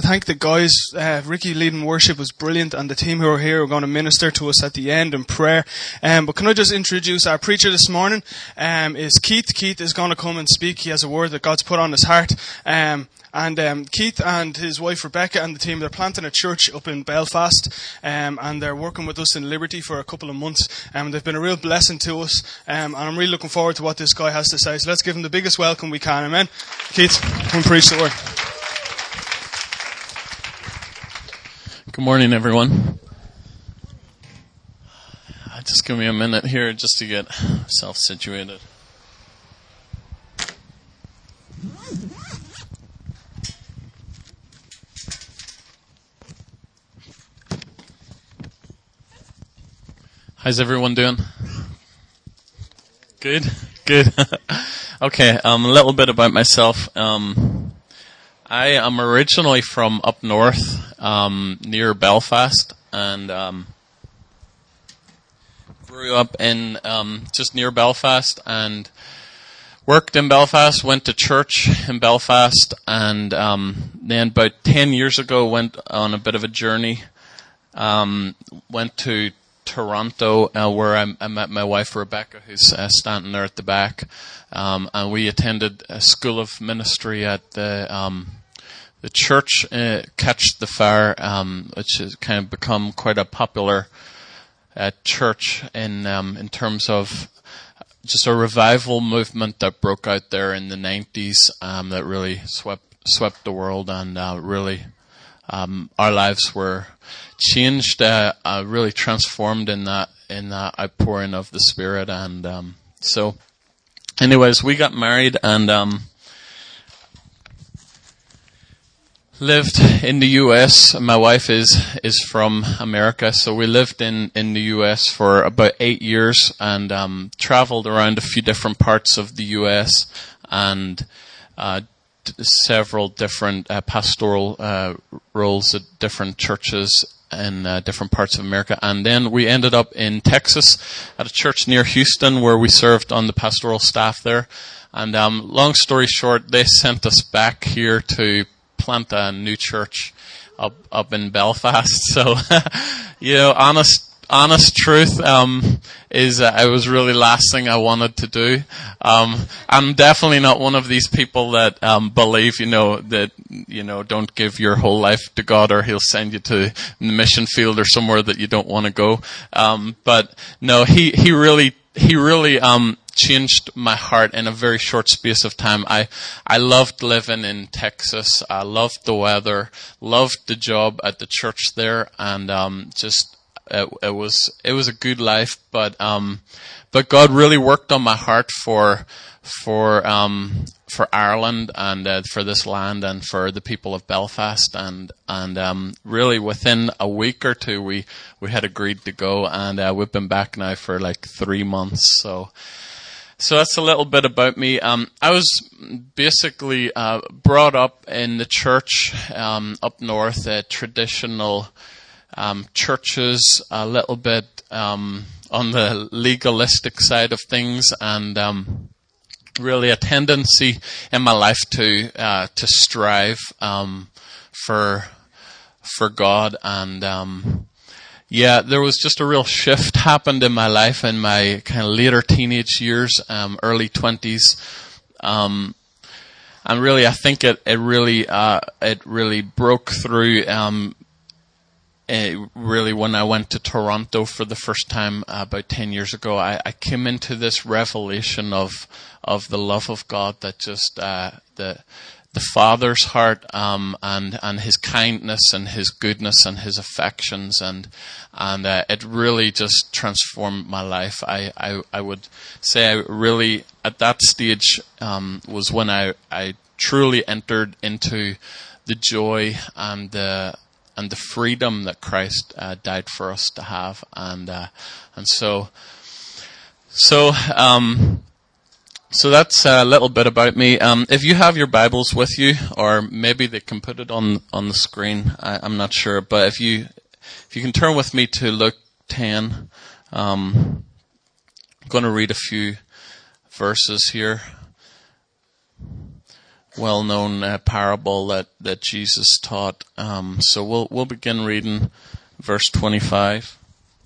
thank the guys. Ricky leading worship was brilliant, and the team who are here are going to minister to us at the end in prayer. But can I just introduce our preacher this morning? Is Keith. Keith is going to come and speak. He has a word that God's put on his heart. Keith and his wife Rebecca and the team, they're planting a church up in Belfast, and they're working with us in Liberty for a couple of months. They've been a real blessing to us, and I'm really looking forward to what this guy has to say. So let's give him the biggest welcome we can. Amen. Keith, come and preach the word. Good morning, everyone. Just give me a minute here just to get myself situated. How's everyone doing? Good? Good. Okay, a little bit about myself. I am originally from up north, near Belfast, and grew up in just near Belfast and worked in Belfast, went to church in Belfast, and then about 10 years ago went on a bit of a journey, went to Toronto, where I met my wife Rebecca, who's standing there at the back, and we attended a school of ministry at the church, Catch the Fire, which has kind of become quite a popular church in terms of just a revival movement that broke out there in the 90s, that really swept the world, and really our lives were changed, really transformed in that outpouring of the Spirit. And so anyways, we got married and lived in the US. My wife is from America, so we lived in the US for about 8 years, and traveled around a few different parts of the US, and several different pastoral roles at different churches in different parts of America. And then we ended up in Texas at a church near Houston, where we served on the pastoral staff there. And long story short, they sent us back here to plant a new church up in Belfast. So, honest truth is it was really last thing I wanted to do. I'm definitely not one of these people that believe, don't give your whole life to God, or He'll send you to the mission field or somewhere that you don't want to go. But no, He really changed my heart in a very short space of time. I loved living in Texas. I loved the weather, loved the job at the church there, and it was a good life, but God really worked on my heart for Ireland, and for this land, and for the people of Belfast, and really within a week or two we had agreed to go, and we've been back now for like 3 months. So that's a little bit about me. I was basically brought up in the church up north, traditional churches, a little bit on the legalistic side of things, and really a tendency in my life to strive for God. And there was just a real shift happened in my life in my kind of later teenage years, early 20s. And really, I think it really broke through, really when I went to Toronto for the first time about 10 years ago. I came into this revelation of the love of God, that just the Father's heart, and His kindness and His goodness and His affections, and it really just transformed my life. I would say I really at that stage was when I truly entered into the joy and the freedom that Christ died for us to have, and so that's a little bit about me. If you have your Bibles with you, or maybe they can put it on the screen, I'm not sure, but if you can turn with me to Luke 10, I'm going to read a few verses here. well-known parable that Jesus taught. So we'll begin reading verse 25.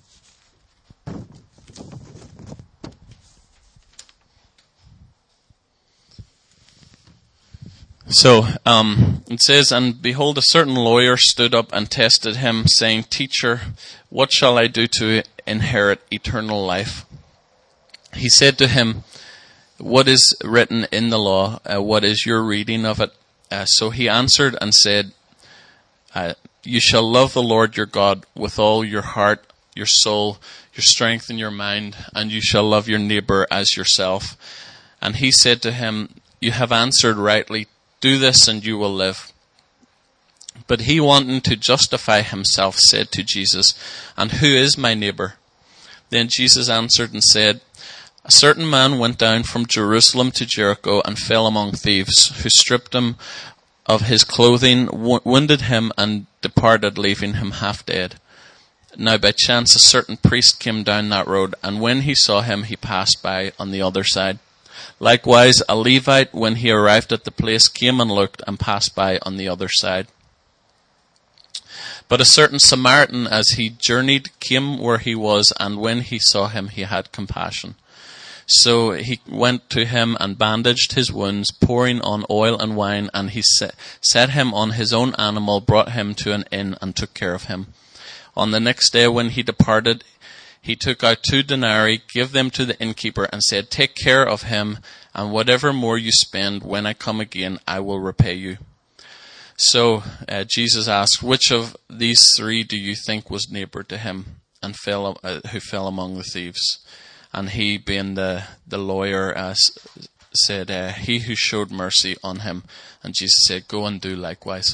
So it says, "And behold, a certain lawyer stood up and tested him, saying, 'Teacher, what shall I do to inherit eternal life?' He said to him, 'What is written in the law? What is your reading of it?' So he answered and said, 'You shall love the Lord your God with all your heart, your soul, your strength, and your mind, and you shall love your neighbor as yourself.' And he said to him, 'You have answered rightly. Do this and you will live.' But he, wanting to justify himself, said to Jesus, 'And who is my neighbor?' Then Jesus answered and said, 'A certain man went down from Jerusalem to Jericho and fell among thieves, who stripped him of his clothing, wounded him, and departed, leaving him half dead. Now by chance a certain priest came down that road, and when he saw him, he passed by on the other side. Likewise, a Levite, when he arrived at the place, came and looked and passed by on the other side. But a certain Samaritan, as he journeyed, came where he was, and when he saw him, he had compassion. So he went to him and bandaged his wounds, pouring on oil and wine, and he set him on his own animal, brought him to an inn, and took care of him. On the next day, when he departed, he took out 2 denarii, gave them to the innkeeper, and said, 'Take care of him, and whatever more you spend, when I come again, I will repay you.' So Jesus asked, 'Which of these 3 do you think was neighbor to him, and who fell among the thieves?' And he, being the lawyer, said, 'He who showed mercy on him.' And Jesus said, 'Go and do likewise.'"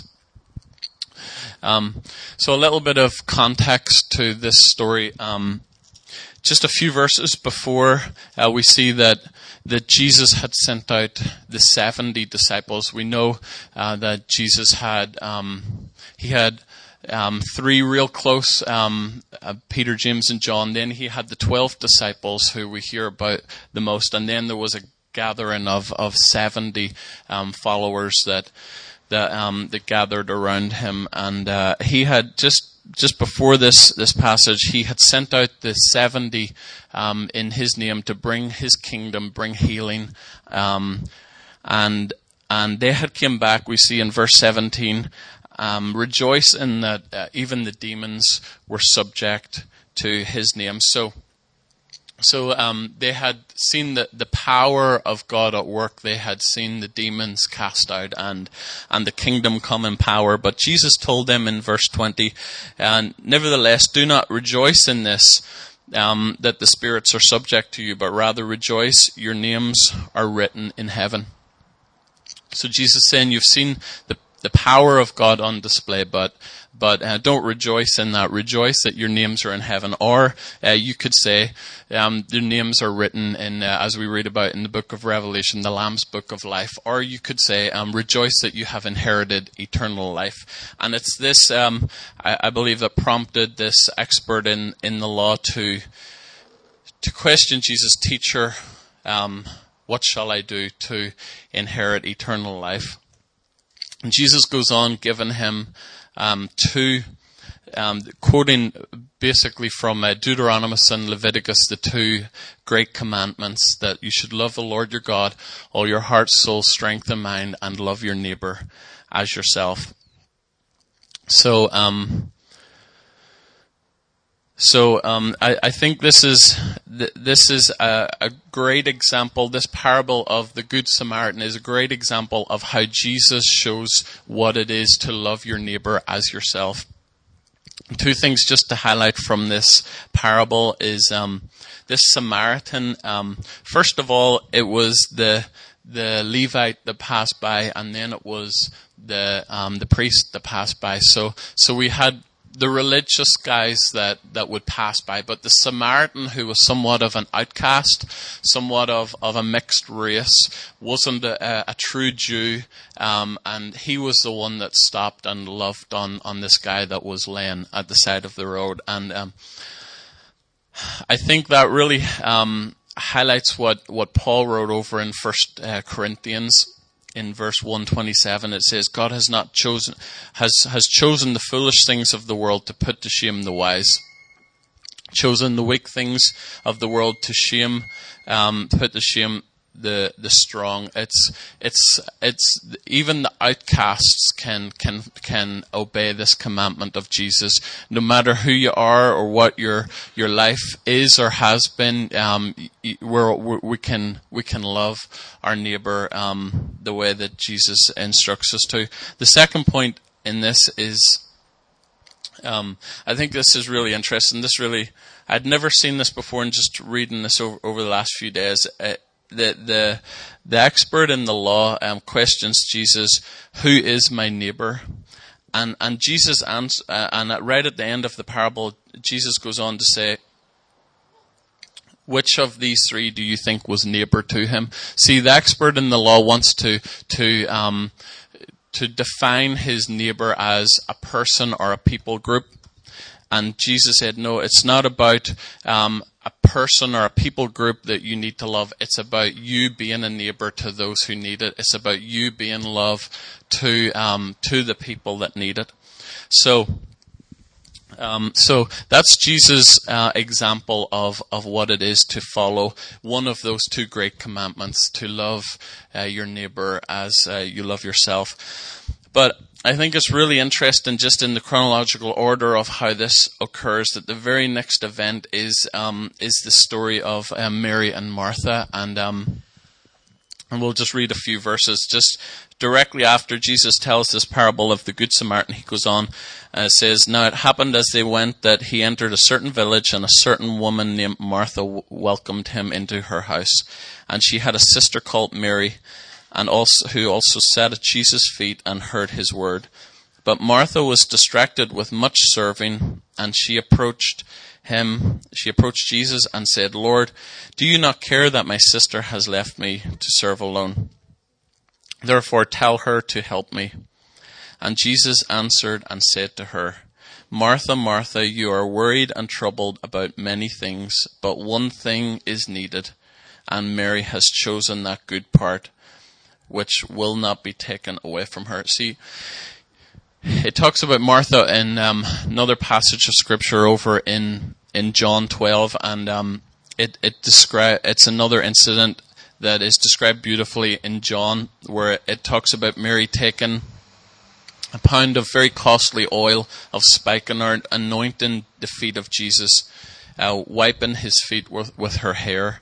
So a little bit of context to this story. Just a few verses before, we see that Jesus had sent out the 70 disciples. We know that Jesus had 3 real close, Peter, James, and John. Then he had the 12 disciples who we hear about the most, and then there was a gathering of 70 followers that gathered around him, and he had just before this passage, he had sent out the 70 in his name to bring his kingdom, bring healing, and they had come back. We see in verse 17, rejoice in that even the demons were subject to his name. So they had seen the power of God at work. They had seen the demons cast out and the kingdom come in power. But Jesus told them in verse 20, "Nevertheless, do not rejoice in this, that the spirits are subject to you, but rather rejoice, your names are written in heaven." So Jesus is saying, you've seen the power of God on display, but don't rejoice in that. Rejoice that your names are in heaven. Or you could say their names are written in, as we read about in the book of Revelation, the Lamb's book of life. Or you could say, rejoice that you have inherited eternal life. And it's this, I believe, that prompted this expert in the law to question Jesus, "Teacher, what shall I do to inherit eternal life?" And Jesus goes on giving him 2, quoting basically from Deuteronomy and Leviticus, the 2 great commandments, that you should love the Lord your God, all your heart, soul, strength, and mind, and love your neighbor as yourself. So I think this is a great example. This parable of the Good Samaritan is a great example of how Jesus shows what it is to love your neighbor as yourself. 2 things just to highlight from this parable is this Samaritan. First of all, it was the Levite that passed by, and then it was the priest that passed by. So we had the religious guys that would pass by, but the Samaritan, who was somewhat of an outcast, somewhat of a mixed race, wasn't a true Jew, and he was the one that stopped and loved on this guy that was laying at the side of the road. And I think that really highlights what Paul wrote over in 1 Corinthians. in verse 127, it says, God has chosen the foolish things of the world to put to shame the wise. Chosen the weak things of the world to shame, put to shame the strong. It's even the outcasts can obey this commandment of Jesus. No matter who you are or what your life is or has been, we can love our neighbor the way that Jesus instructs us to. The second point in this is, I think this is really interesting. I'd never seen this before, and just reading this over the last few days, the expert in the law questions Jesus, who is my neighbor? And Jesus answers, and right at the end of the parable, Jesus goes on to say, which of these three do you think was neighbor to him? See, the expert in the law wants to define his neighbor as a person or a people group. And Jesus said, no, it's not about a person or a people group that you need to love. It's about you being a neighbor to those who need it. It's about you being love to the people that need it. So that's Jesus' example of what it is to follow one of those two great commandments, to love your neighbor as you love yourself. But I think it's really interesting, just in the chronological order of how this occurs, that the very next event is the story of Mary and Martha, and we'll just read a few verses. Just directly after Jesus tells this parable of the Good Samaritan, he goes on, says, now it happened as they went that he entered a certain village, and a certain woman named Martha welcomed him into her house. And she had a sister called Mary, who also sat at Jesus' feet and heard his word. But Martha was distracted with much serving, and she approached Jesus and said, Lord, do you not care that my sister has left me to serve alone? Therefore tell her to help me. And Jesus answered and said to her, Martha, Martha, you are worried and troubled about many things, but one thing is needed, and Mary has chosen that good part, which will not be taken away from her. See, it talks about Martha in another passage of scripture over in John 12, and it's another incident that is described beautifully in John, where it talks about Mary taking a pound of very costly oil of spikenard, anointing the feet of Jesus, wiping his feet with her hair,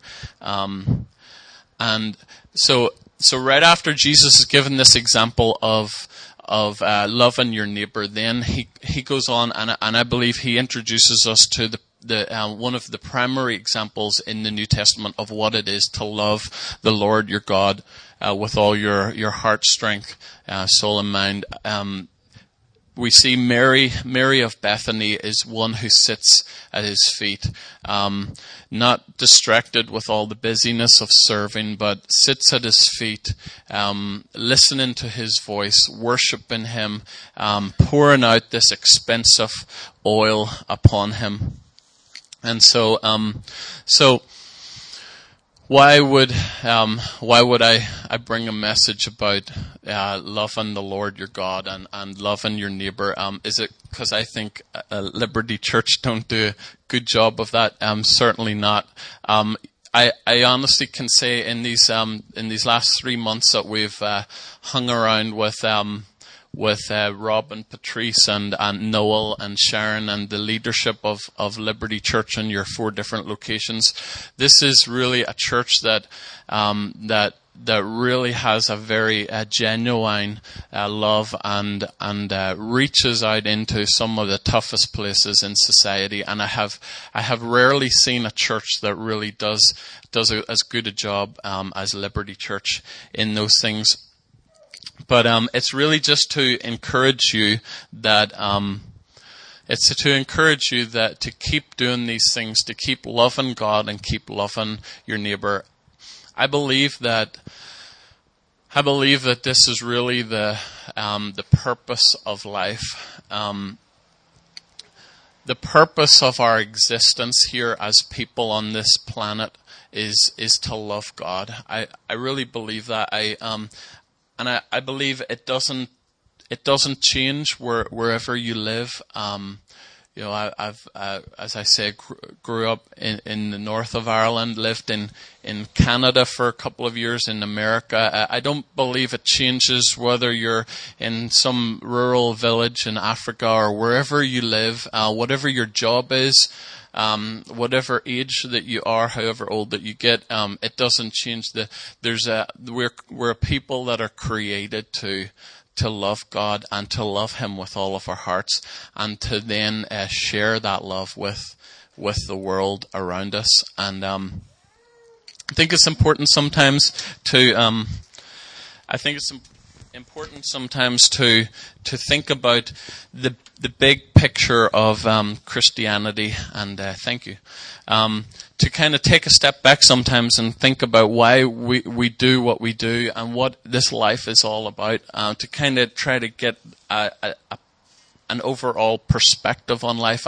and so right after Jesus has given this example of loving your neighbor, then he goes on, and I believe he introduces us to the one of the primary examples in the New Testament of what it is to love the Lord your God with all your heart, strength, soul, and mind. We see Mary of Bethany is one who sits at his feet, not distracted with all the busyness of serving, but sits at his feet, listening to his voice, worshiping him, pouring out this expensive oil upon him. And so why would I bring a message about loving the Lord your God and loving your neighbor? Is it because I think Liberty Church don't do a good job of that? Certainly not. I honestly can say in these last 3 months that we've hung around with Rob and Patrice and Noel and Sharon and the leadership of Liberty Church in your 4 different locations. This is really a church that really has a very genuine love and reaches out into some of the toughest places in society. And I have rarely seen a church that really does as good a job as Liberty Church in those things. But it's really just to encourage you that to keep doing these things, to keep loving God and keep loving your neighbor. I believe that this is really the purpose of life. The purpose of our existence here as people on this planet is to love God. I really believe that. I believe it doesn't change wherever you live. You know, I've as I say, grew up in the north of Ireland, lived in Canada for a couple of years, in America. I don't believe it changes whether you're in some rural village in Africa or wherever you live, whatever your job is, whatever age that you are, however old that you get, it doesn't change. We're a people that are created to love God and to love Him with all of our hearts, and to then share that love with the world around us. And I think it's important sometimes to think about the big picture of Christianity, and thank you. To kind of take a step back sometimes and think about why we do what we do and what this life is all about, to kind of try to get an overall perspective on life.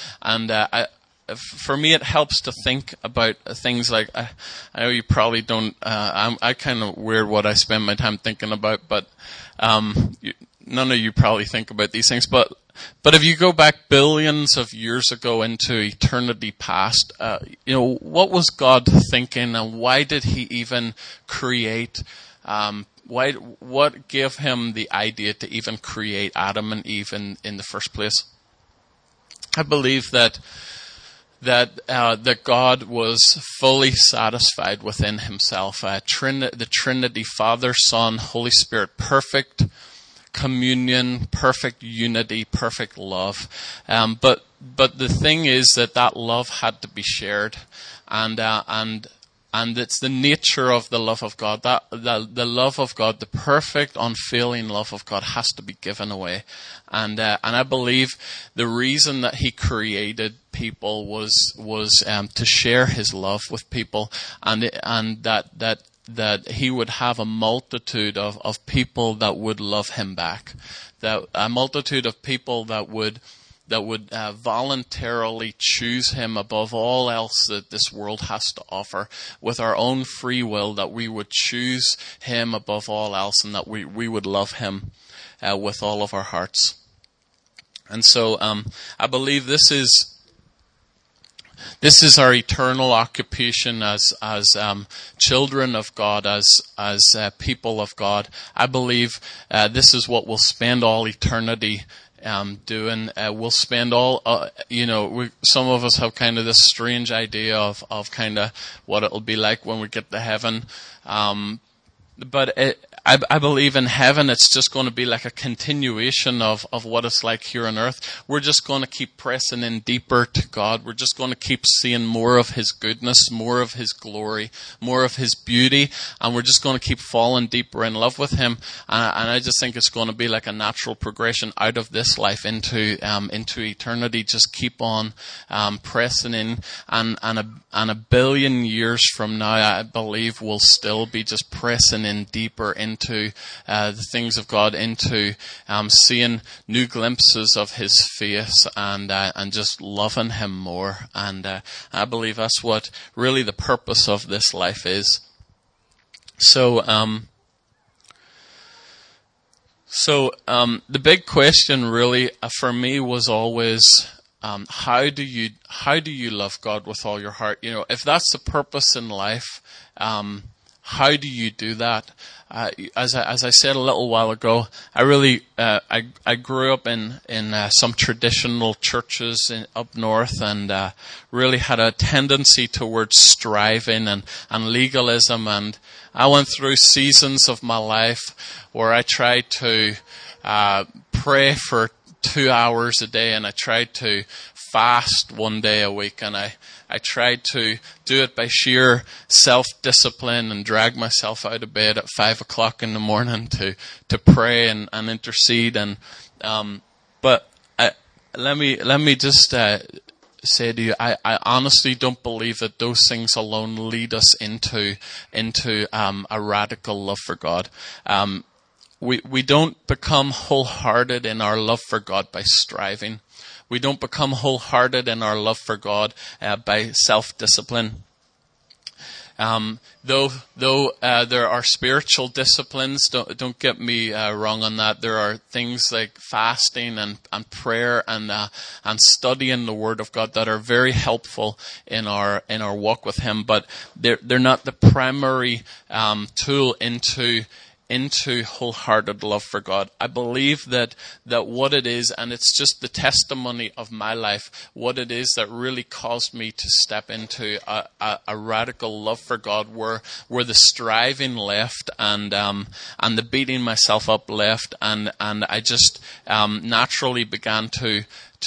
For me, it helps to think about things like, I know you probably don't, I kind of weird what I spend my time thinking about, but none of you probably think about these things. But if you go back billions of years ago into eternity past, what was God thinking, and why did He even create? What gave Him the idea to even create Adam and Eve in the first place? I believe that God was fully satisfied within Himself. The Trinity, Father, Son, Holy Spirit, perfect communion, perfect unity, perfect love. But the thing is that love had to be shared, and it's the nature of the love of God. The love of God, the perfect, unfailing love of God, has to be given away. And I believe the reason that He created people was to share His love with people, and that He would have a multitude of people that would love Him back, that a multitude of people that would voluntarily choose Him above all else that this world has to offer, with our own free will, that we would choose Him above all else, and that we would love Him with all of our hearts. And so I believe this is our eternal occupation as children of God, as people of God. I believe this is what we'll spend all eternity doing. We'll spend all, some of us have kind of this strange idea of kind of what it'll be like when we get to heaven. But I believe in heaven it's just going to be like a continuation of what it's like here on earth. We're just going to keep pressing in deeper to God. We're just going to keep seeing more of His goodness, more of His glory, more of His beauty, and we're just going to keep falling deeper in love with Him. And I just think it's going to be like a natural progression out of this life into eternity. Just keep on pressing in, and a billion years from now, I believe we'll still be just pressing in deeper into the things of God, into seeing new glimpses of His face, and just loving Him more. And I believe that's what really the purpose of this life is. So the big question really for me was always, how do you love God with all your heart? If that's the purpose in life, how do you do that? As I said a little while ago, I really I grew up in some traditional churches up north, and really had a tendency towards striving and legalism. And I went through seasons of my life where I tried to pray for 2 hours a day, and I tried to fast 1 day a week, and I tried to do it by sheer self-discipline and drag myself out of bed at 5 o'clock in the morning to pray and intercede. And but let me just say to you, I honestly don't believe that those things alone lead us into a radical love for God. We don't become wholehearted in our love for God by striving. We don't become wholehearted in our love for God by self-discipline. Though there are spiritual disciplines, don't get me wrong on that. There are things like fasting and prayer and studying the Word of God that are very helpful in our walk with Him. But they're not the primary tool into wholehearted love for God. I believe that what it is, and it's just the testimony of my life, what it is that really caused me to step into a radical love for God, where the striving left and the beating myself up left, and I just naturally began to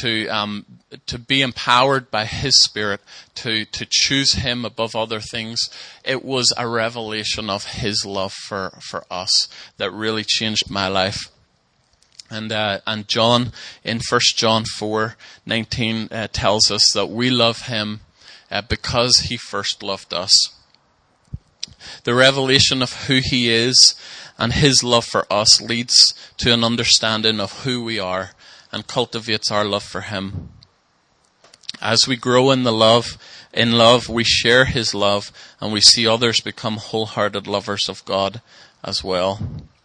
be empowered by His Spirit to choose Him above other things. It was a revelation of His love for us that really changed my life. And John, in 1 John 4:19, tells us that we love Him because He first loved us. The revelation of who He is and His love for us leads to an understanding of who we are and cultivates our love for Him. As we grow in love, we share His love, and we see others become wholehearted lovers of God as well.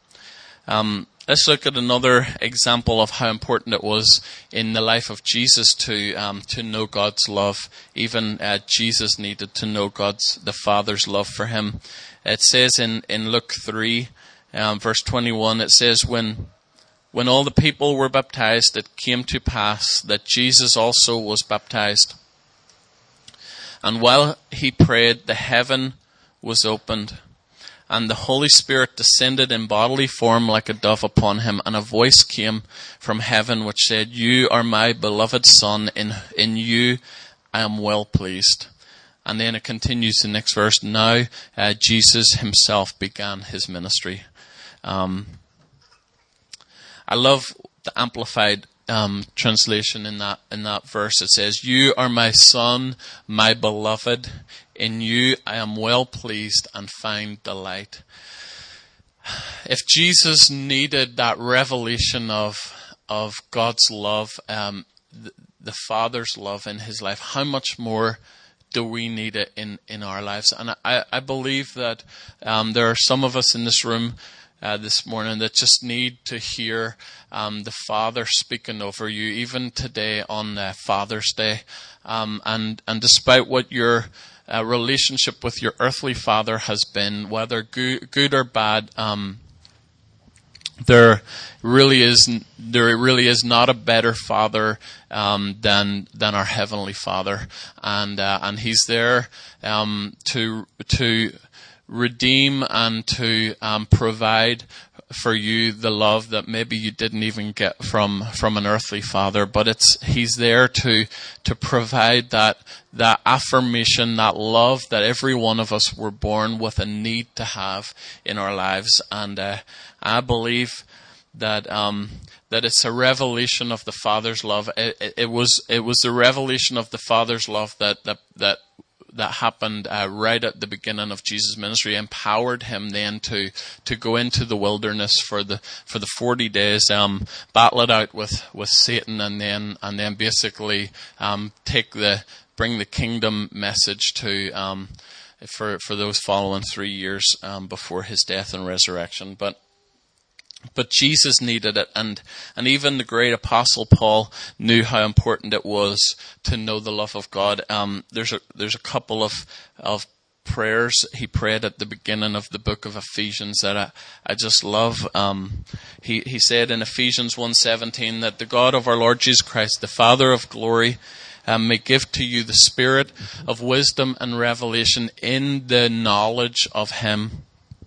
Let's look at another example of how important it was in the life of Jesus to know God's love. Even Jesus needed to know the Father's love for Him. It says in Luke 3, verse 21, it says, When all the people were baptized, it came to pass that Jesus also was baptized. And while he prayed, the heaven was opened, and the Holy Spirit descended in bodily form like a dove upon him, and a voice came from heaven which said, You are my beloved Son, in you I am well pleased. And then it continues the next verse. Now Jesus himself began his ministry. I love the Amplified translation in that verse. It says, You are my Son, my beloved. In you I am well pleased and find delight. If Jesus needed that revelation of God's love, the Father's love in his life, how much more do we need it in our lives? And I believe that there are some of us in this room this morning that just need to hear the Father speaking over you, even today on Father's Day. And despite what your relationship with your earthly father has been, whether good or bad, there really is not a better father than our heavenly Father, and he's there to redeem and to provide for you the love that maybe you didn't even get from an earthly father, but he's there to provide that affirmation, that love that every one of us were born with a need to have in our lives. And I believe that it's a revelation of the Father's love. It was the revelation of the Father's love that happened right at the beginning of Jesus' ministry, empowered him then to go into the wilderness for the 40 days, battle it out with Satan, and then basically bring the kingdom message to for those following 3 years before his death and resurrection. But Jesus needed it, and even the great apostle Paul knew how important it was to know the love of God. There's a couple of prayers he prayed at the beginning of the book of Ephesians that I just love. He said in Ephesians 1:17 that the God of our Lord Jesus Christ, the Father of glory, may give to you the spirit of wisdom and revelation in the knowledge of Him.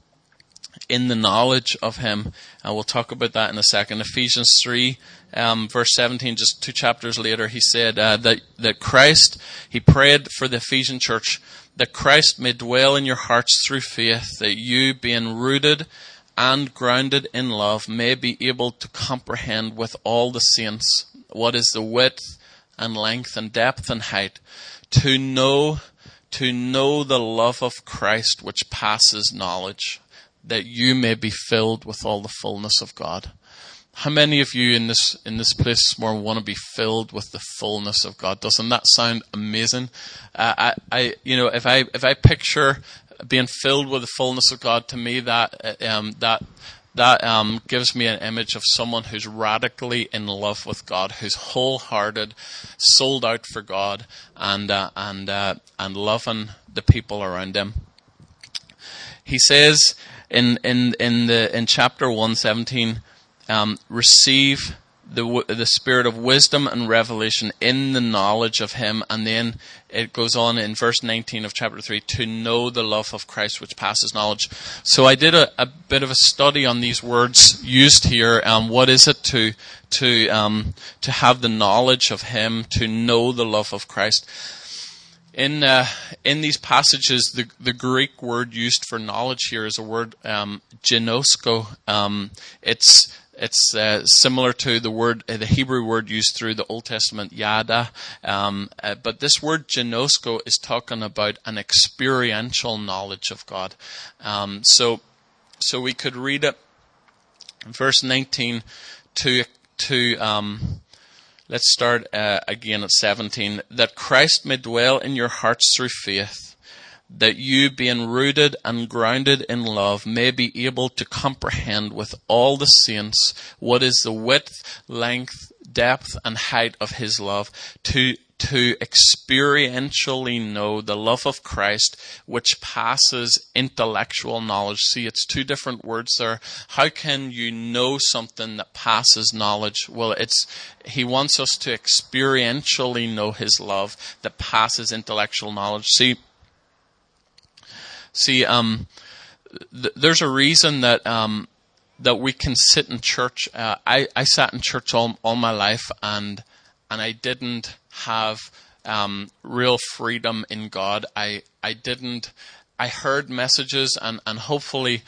In the knowledge of Him. And we'll talk about that in a second. Ephesians 3, verse 17, just 2 chapters later, he said that Christ, he prayed for the Ephesian church, that Christ may dwell in your hearts through faith, that you, being rooted and grounded in love, may be able to comprehend with all the saints what is the width and length and depth and height, to know the love of Christ which passes knowledge, that you may be filled with all the fullness of God. How many of you in this place this morning want to be filled with the fullness of God? Doesn't that sound amazing? If I picture being filled with the fullness of God, to me, that gives me an image of someone who's radically in love with God, who's wholehearted, sold out for God, and loving the people around him. He says in chapter 1:17, receive the spirit of wisdom and revelation in the knowledge of him. And then it goes on in verse 19 of chapter 3, to know the love of Christ which passes knowledge. So I did a bit of a study on these words used here. What is it to have the knowledge of him, to know the love of Christ? In these passages, the Greek word used for knowledge here is a word, ginosko. It's similar to the Hebrew word used through the Old Testament, yada. But this word ginosko is talking about an experiential knowledge of God. So we could read it, verse 19 let's start again at 17. That Christ may dwell in your hearts through faith, that you, being rooted and grounded in love, may be able to comprehend with all the saints what is the width, length, depth, and height of his love, to experientially know the love of Christ, which passes intellectual knowledge. See, it's two different words there. How can you know something that passes knowledge? Well, he wants us to experientially know his love that passes intellectual knowledge. See, there's a reason that we can sit in church. I sat in church all my life, and I didn't have real freedom in God. I heard messages, and hopefully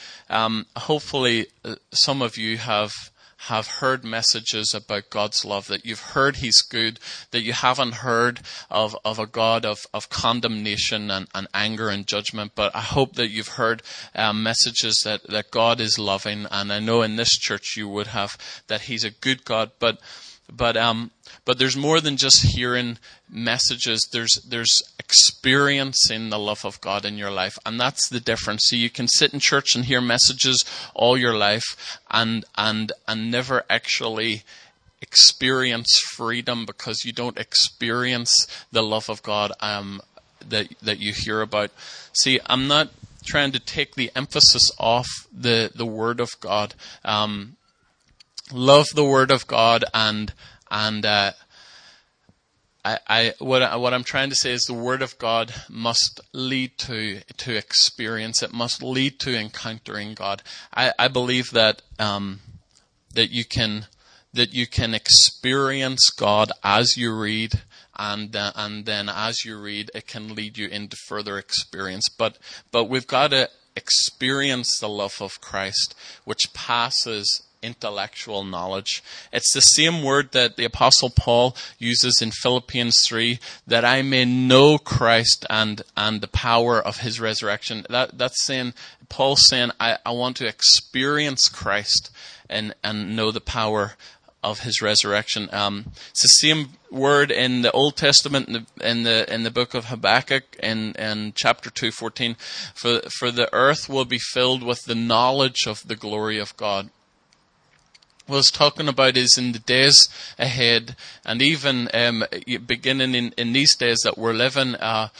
some of you have heard messages about God's love, that you've heard he's good, that you haven't heard of a God of condemnation and anger and judgment. But I hope that you've heard messages that God is loving, and I know in this church you would have, that he's a good God. But there's more than just hearing messages. There's experiencing the love of God in your life, and that's the difference. So you can sit in church and hear messages all your life, and never actually experience freedom, because you don't experience the love of God that you hear about. See, I'm not trying to take the emphasis off the Word of God. Love the Word of God, and what I'm trying to say is the Word of God must lead to experience. It must lead to encountering God. I believe that you can experience God as you read, and then as you read, it can lead you into further experience. But we've got to experience the love of Christ, which passes intellectual knowledge. It's the same word that the Apostle Paul uses in Philippians 3, that I may know Christ and the power of his resurrection. That's saying, Paul's saying, I want to experience Christ and know the power of his resurrection. It's the same word in the Old Testament, in the book of Habakkuk, in chapter 2:14. For the earth will be filled with the knowledge of the glory of God. What it's talking about is in the days ahead, and even beginning in these days that we're living,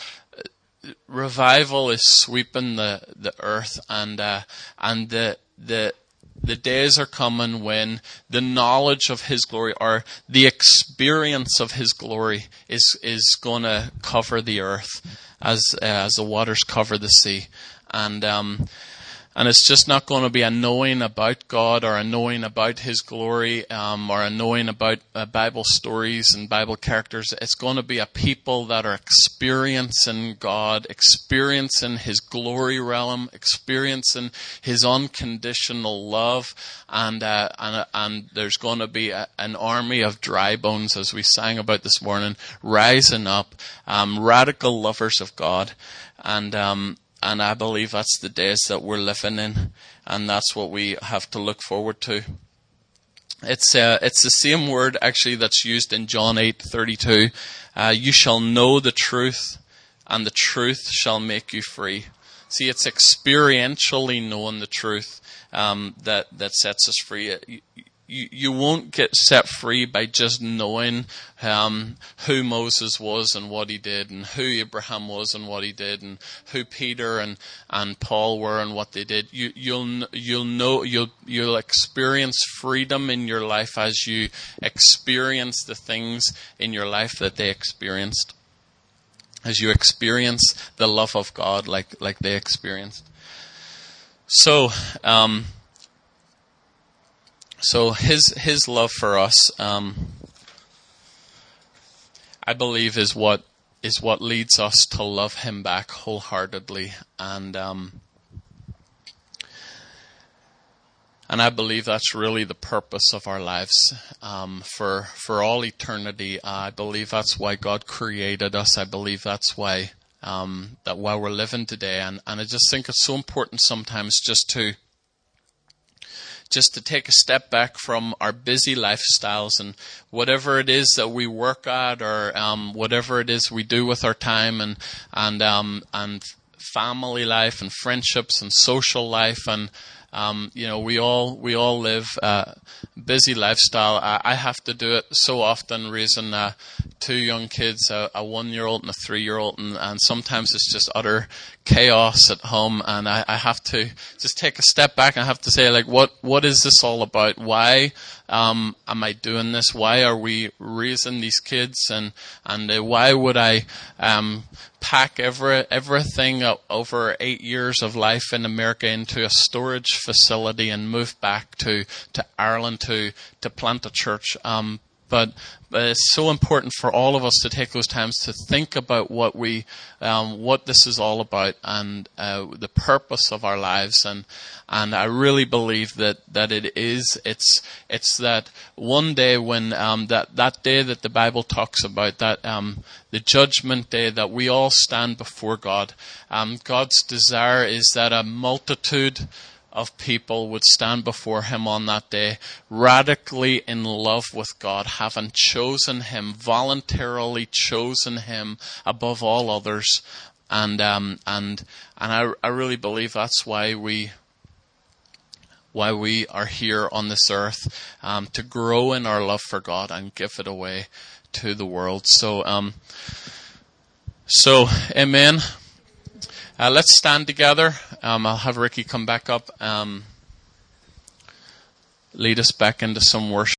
revival is sweeping the earth, and the days are coming when the knowledge of his glory, or the experience of his glory, is going to cover the earth as the waters cover the sea. And it's just not going to be a knowing about God, or a knowing about his glory, or a knowing about Bible stories and Bible characters. It's going to be a people that are experiencing God, experiencing his glory realm, experiencing his unconditional love. And there's going to be an army of dry bones, as we sang about this morning, rising up, radical lovers of God. And I believe that's the days that we're living in, and that's what we have to look forward to. It's the same word actually that's used in John 8:32. You shall know the truth, and the truth shall make you free. See, it's experientially knowing the truth that sets us free. You won't get set free by just knowing who Moses was and what he did, and who Abraham was and what he did, and who Peter and Paul were and what they did. You'll experience freedom in your life as you experience the things in your life that they experienced. As you experience the love of God like they experienced. So his love for us, I believe, is what leads us to love him back wholeheartedly, and I believe that's really the purpose of our lives for all eternity. I believe that's why God created us. I believe that's why we're living today, and I just think it's so important sometimes just to take a step back from our busy lifestyles and whatever it is that we work at, or whatever it is we do with our time, and family life and friendships and social life, and we all live a busy lifestyle. I have to do it so often, raising two young kids, a 1-year-old and a 3-year-old, and sometimes it's just utter chaos at home, and I have to just take a step back and I have to say, like, what is this all about? Why am I doing this? Why are we raising these kids? And why would I pack everything over 8 years of life in America into a storage facility and move back to Ireland to plant a church? But it's so important for all of us to take those times to think about what this is all about, and the purpose of our lives. And I really believe that it's that one day when that day that the Bible talks about, that the judgment day, that we all stand before God. God's desire is that a multitude of people would stand before him on that day, radically in love with God, having chosen him, voluntarily chosen him above all others. And I really believe that's why we are here on this earth, to grow in our love for God and give it away to the world. So amen. Let's stand together. I'll have Ricky come back up, lead us back into some worship.